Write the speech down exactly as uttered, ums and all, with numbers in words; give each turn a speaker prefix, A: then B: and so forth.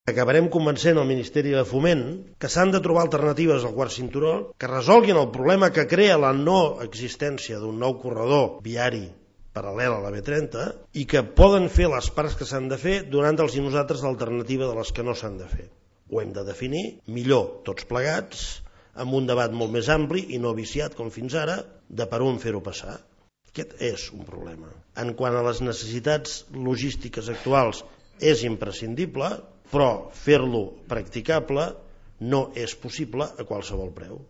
A: Acabarem convencent el Ministeri de Foment que s'han de trobar alternatives al quart cinturó que resolguin el problema que crea la no existència d'un nou corredor viari paral·lel a la B trenta i que poden fer les parts que s'han de fer donant-los i nosaltres l'alternativa de les que no s'han de fer. Ho hem de definir millor tots plegats, amb un debat molt més ampli i no viciat com fins ara, de per on fer-ho passar. Aquest és un problema. En quant a les necessitats logístiques actuals és imprescindible, però fer-lo practicable no és possible a qualsevol preu.